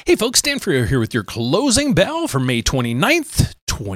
Hey folks, Dan Freer here with your closing bell for May 29th,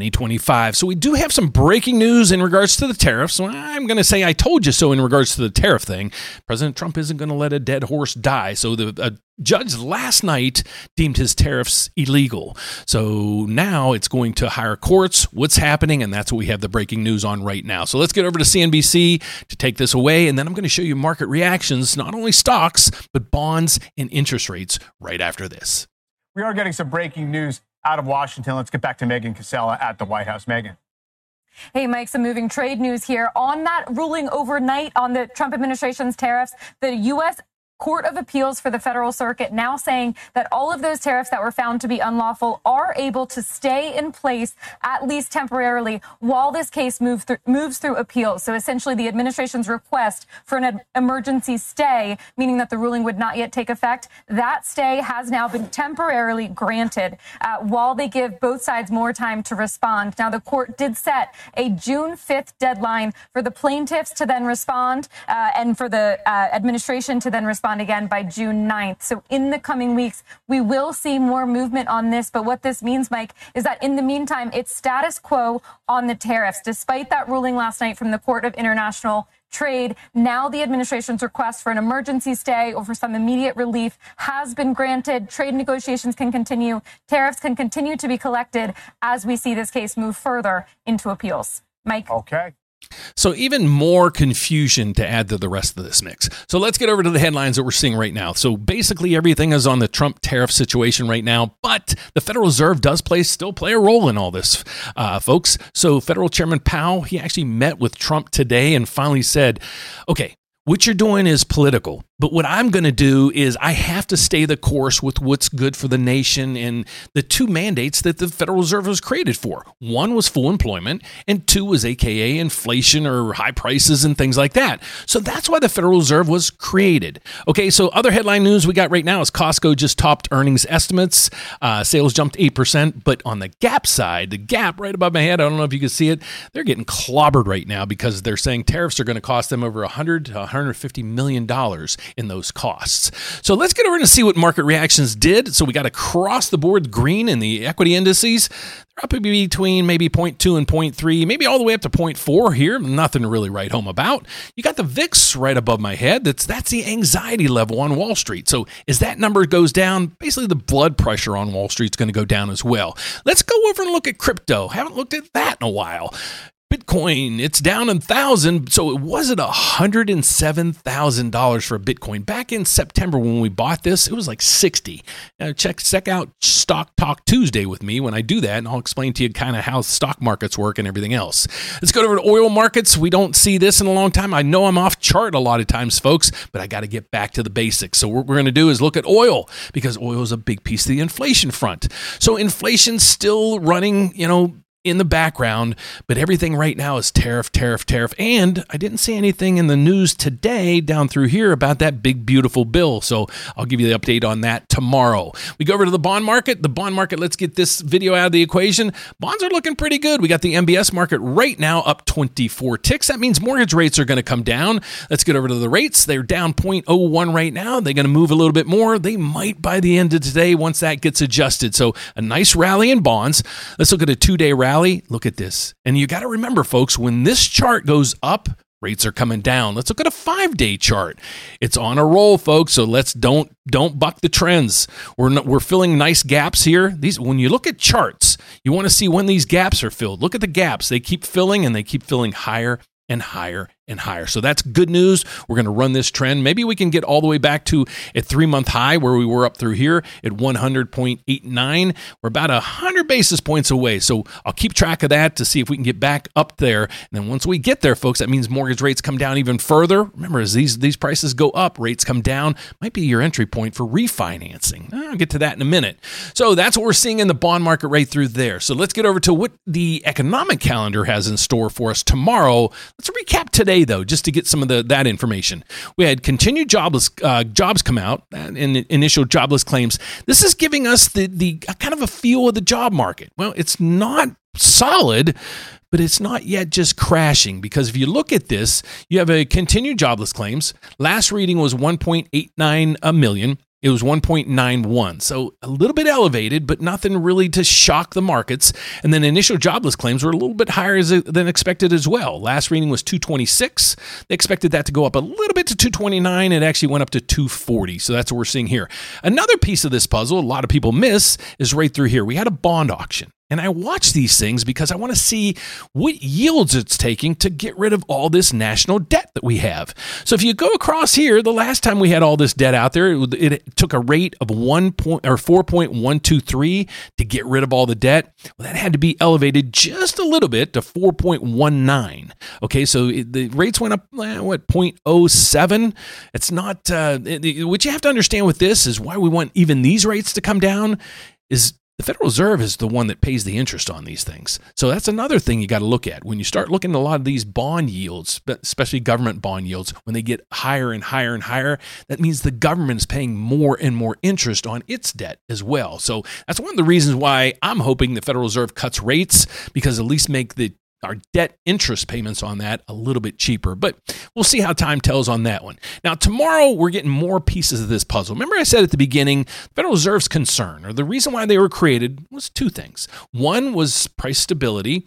2025. So we do have some breaking news in regards to the tariffs. So I'm going to say I told you so in regards to the tariff thing. President Trump isn't going to let a dead horse die. So the judge last night deemed his tariffs illegal. So now it's going to higher courts. What's happening? And that's what we have the breaking news on right now. So let's get over to CNBC to take this away. And then I'm going to show you market reactions, not only stocks, but bonds and interest rates right after this. We are getting some breaking news out of Washington. Let's get back to Megan Cassella at the White House. Megan. Hey, Mike, some moving trade news here. On that ruling overnight on the Trump administration's tariffs, the U.S. Court of Appeals for the Federal Circuit now saying that all of those tariffs that were found to be unlawful are able to stay in place, at least temporarily, while this case moves through appeals. So essentially, the administration's request for an emergency stay, meaning that the ruling would not yet take effect, that stay has now been temporarily granted while they give both sides more time to respond. Now, the court did set a June 5th deadline for the plaintiffs to then respond and for the administration to then respond again by June 9th. So in the coming weeks, we will see more movement on this. But what this means, Mike, is that in the meantime, it's status quo on the tariffs. Despite that ruling last night from the Court of International Trade, now the administration's request for an emergency stay or for some immediate relief has been granted. Trade negotiations can continue. Tariffs can continue to be collected as we see this case move further into appeals. Mike? Okay. So even more confusion to add to the rest of this mix. So let's get over to the headlines that we're seeing right now. So basically everything is on the Trump tariff situation right now, but the Federal Reserve does still play a role in all this, folks. So Federal Chairman Powell, he actually met with Trump today and finally said, okay, what you're doing is political, but what I'm going to do is I have to stay the course with what's good for the nation and the two mandates that the Federal Reserve was created for. One was full employment, and two was AKA inflation or high prices and things like that. So that's why the Federal Reserve was created. Okay, so other headline news we got right now is Costco just topped earnings estimates. Sales jumped 8%, but on the Gap side, the Gap right above my head, I don't know if you can see it, they're getting clobbered right now because they're saying tariffs are going to cost them over $100 to $150 million in those costs. So let's get over and see what market reactions did. So we got across the board green in the equity indices. They're up between maybe 0.2 and 0.3, maybe all the way up to 0.4 here. Nothing to really write home about. You got the VIX right above my head. That's the anxiety level on Wall Street. So as that number goes down, basically the blood pressure on Wall Street is going to go down as well. Let's go over and look at crypto. Haven't looked at that in a while. Bitcoin, it's down 1,000. So it was at $107,000 for a Bitcoin. Back in September when we bought this, it was like 60. Now check out Stock Talk Tuesday with me when I do that, and I'll explain to you kind of how stock markets work and everything else. Let's go over to oil markets. We don't see this in a long time. I know I'm off chart a lot of times, folks, but I got to get back to the basics. So what we're going to do is look at oil because oil is a big piece of the inflation front. So inflation's still running, in the background, but everything right now is tariff. And I didn't see anything in the news today down through here about that big, beautiful bill. So I'll give you the update on that tomorrow. We go over to the bond market. The bond market, let's get this video out of the equation. Bonds are looking pretty good. We got the MBS market right now up 24 ticks. That means mortgage rates are going to come down. Let's get over to the rates. They're down 0.01 right now. They're going to move a little bit more. They might by the end of today once that gets adjusted. So a nice rally in bonds. Let's look at a 2-day rally. Look at this. And you got to remember, folks, when this chart goes up, rates are coming down. Let's look at a 5-day chart. It's on a roll, folks. So let's don't buck the trends. We're filling nice gaps here. When you look at charts, you want to see when these gaps are filled. Look at the gaps. They keep filling and they keep filling higher and higher and higher. So that's good news. We're going to run this trend. Maybe we can get all the way back to a 3-month high where we were up through here at 100.89. We're about 100 basis points away. So I'll keep track of that to see if we can get back up there. And then once we get there, folks, that means mortgage rates come down even further. Remember, as these prices go up, rates come down. Might be your entry point for refinancing. I'll get to that in a minute. So that's what we're seeing in the bond market right through there. So let's get over to what the economic calendar has in store for us tomorrow. Let's recap today, though, just to get some of that information. We had continued jobs come out in initial jobless claims. This is giving us the kind of a feel of the job market. Well, it's not solid, but it's not yet just crashing, because if you look at this, you have a continued jobless claims. Last reading was 1.89 million. It was 1.91. So a little bit elevated, but nothing really to shock the markets. And then initial jobless claims were a little bit higher than expected as well. Last reading was 226. They expected that to go up a little bit to 229. It actually went up to 240. So that's what we're seeing here. Another piece of this puzzle a lot of people miss is right through here. We had a bond auction. And I watch these things because I want to see what yields it's taking to get rid of all this national debt that we have. So if you go across here, the last time we had all this debt out there, it took a rate of 4.123 to get rid of all the debt. Well, that had to be elevated just a little bit to 4.19. Okay, so the rates went up, 0.07? It's not, what you have to understand with this is why we want even these rates to come down is the Federal Reserve is the one that pays the interest on these things. So that's another thing you got to look at. When you start looking at a lot of these bond yields, especially government bond yields, when they get higher and higher and higher, that means the government is paying more and more interest on its debt as well. So that's one of the reasons why I'm hoping the Federal Reserve cuts rates, because at least make our debt interest payments on that a little bit cheaper. But we'll see how time tells on that one. Now, tomorrow, we're getting more pieces of this puzzle. Remember I said at the beginning, the Federal Reserve's concern, or the reason why they were created, was two things. One was price stability,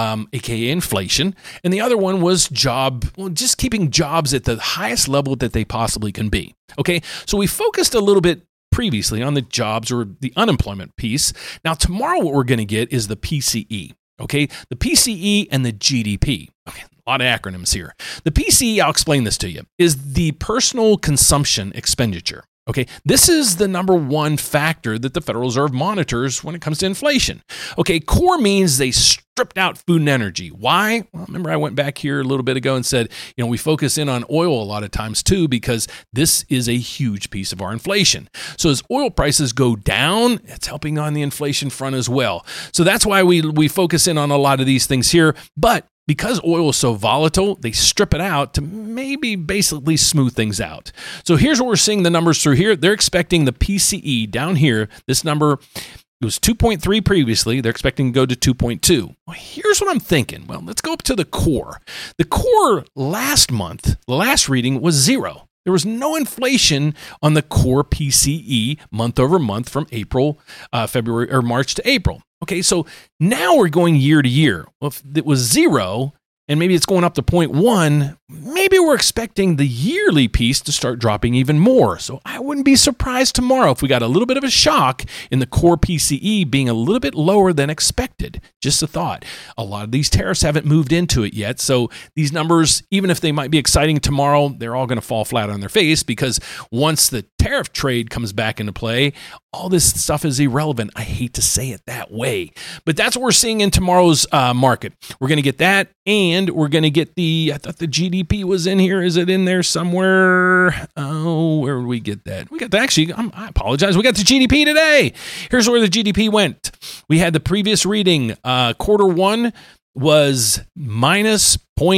aka inflation, and the other one was just keeping jobs at the highest level that they possibly can be. Okay, so we focused a little bit previously on the jobs or the unemployment piece. Now, tomorrow what we're going to get is the PCE. Okay, the PCE and the GDP. Okay, a lot of acronyms here. The PCE, I'll explain this to you, is the personal consumption expenditure. Okay, this is the number one factor that the Federal Reserve monitors when it comes to inflation. Okay, core means they stripped out food and energy. Why? Well, remember I went back here a little bit ago and said, we focus in on oil a lot of times too, because this is a huge piece of our inflation. So as oil prices go down, it's helping on the inflation front as well. So that's why we focus in on a lot of these things here. But because oil is so volatile, they strip it out to maybe basically smooth things out. So here's what we're seeing the numbers through here. They're expecting the PCE down here, this number, it was 2.3 previously. They're expecting to go to 2.2. Well, here's what I'm thinking. Well, let's go up to the core. The core last month, the last reading was 0. There was no inflation on the core PCE month over month from February or March to April. Okay, so now we're going year to year. Well, if it was 0 and maybe it's going up to 0.1, maybe we're expecting the yearly piece to start dropping even more. So I wouldn't be surprised tomorrow if we got a little bit of a shock in the core PCE being a little bit lower than expected. Just a thought. A lot of these tariffs haven't moved into it yet. So these numbers, even if they might be exciting tomorrow, they're all going to fall flat on their face, because once the tariff trade comes back into play, all this stuff is irrelevant. I hate to say it that way, but that's what we're seeing in tomorrow's market. We're going to get that, and we're going to get I thought the GDP was in here. Is it in there somewhere? Oh, where did we get that? We got I apologize. We got the GDP today. Here's where the GDP went. We had the previous reading. Quarter one was minus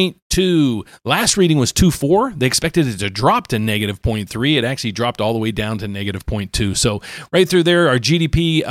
0.2. Last reading was 2.4. They expected it to drop to negative 0.3. It actually dropped all the way down to negative 0.2. So right through there, our GDP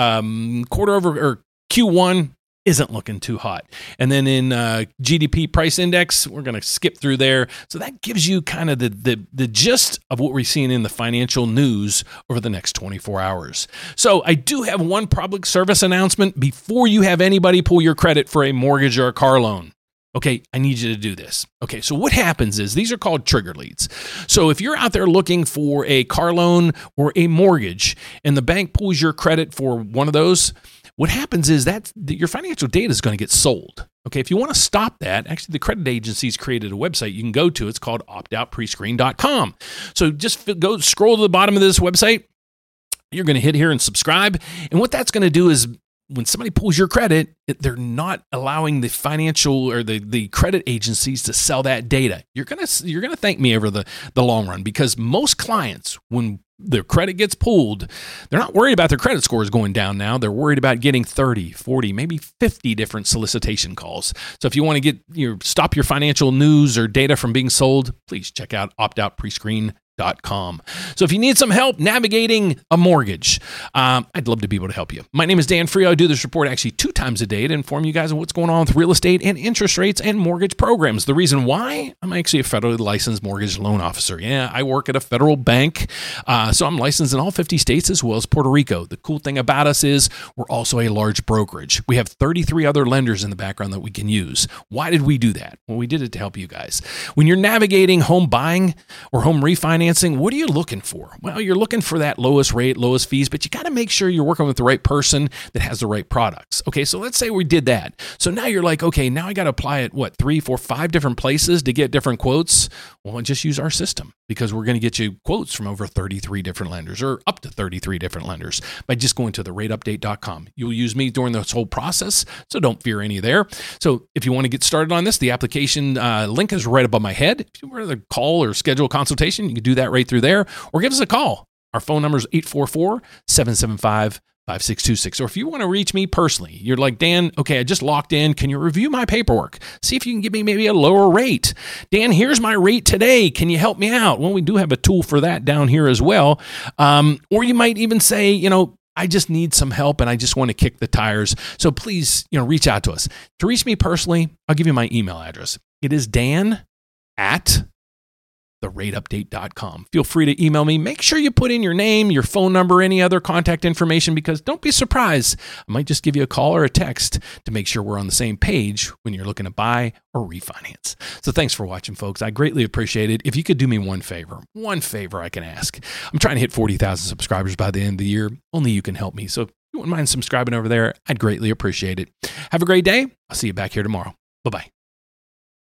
Q1 isn't looking too hot. And then in GDP price index, we're going to skip through there. So that gives you kind of the gist of what we're seeing in the financial news over the next 24 hours. So I do have one public service announcement before you have anybody pull your credit for a mortgage or a car loan. Okay, I need you to do this. Okay, so what happens is these are called trigger leads. So if you're out there looking for a car loan or a mortgage and the bank pulls your credit for one of those, what happens is that your financial data is going to get sold. Okay, if you want to stop that, actually the credit agency's created a website you can go to. It's called optoutprescreen.com. So just go scroll to the bottom of this website. You're going to hit here and subscribe. And what that's going to do is when somebody pulls your credit, they're not allowing the financial or the credit agencies to sell that data. You're gonna thank me over the long run, because most clients, when their credit gets pulled, they're not worried about their credit scores going down now. They're worried about getting 30, 40, maybe 50 different solicitation calls. So if you want to stop your financial news or data from being sold, please check out optoutprescreen.com. rateupdate.com. So if you need some help navigating a mortgage, I'd love to be able to help you. My name is Dan Frio. I do this report actually 2 times a day to inform you guys on what's going on with real estate and interest rates and mortgage programs. The reason why? I'm actually a federally licensed mortgage loan officer. Yeah, I work at a federal bank, so I'm licensed in all 50 states as well as Puerto Rico. The cool thing about us is we're also a large brokerage. We have 33 other lenders in the background that we can use. Why did we do that? Well, we did it to help you guys. When you're navigating home buying or home refinancing, what are you looking for? Well, you're looking for that lowest rate, lowest fees, but you got to make sure you're working with the right person that has the right products. Okay, so let's say we did that. So now you're like, okay, now I got to apply it, 3, 4, 5 different places to get different quotes? Well, just use our system because we're going to get you quotes from over 33 different lenders or up to 33 different lenders by just going to the rateupdate.com. You'll use me during this whole process, so don't fear any there. So if you want to get started on this, the application link is right above my head. If you want to call or schedule a consultation, you can do that right through there or give us a call. Our phone number is 844-775-5626. Or if you want to reach me personally, you're like, Dan, okay, I just locked in. Can you review my paperwork? See if you can give me maybe a lower rate. Dan, here's my rate today. Can you help me out? Well, we do have a tool for that down here as well. Or you might even say, I just need some help and I just want to kick the tires. So please, reach out to us. To reach me personally, I'll give you my email address. It is dan@therateupdate.com. Feel free to email me. Make sure you put in your name, your phone number, any other contact information, because don't be surprised. I might just give you a call or a text to make sure we're on the same page when you're looking to buy or refinance. So thanks for watching, folks. I greatly appreciate it. If you could do me one favor I can ask. I'm trying to hit 40,000 subscribers by the end of the year. Only you can help me. So if you wouldn't mind subscribing over there, I'd greatly appreciate it. Have a great day. I'll see you back here tomorrow. Bye-bye.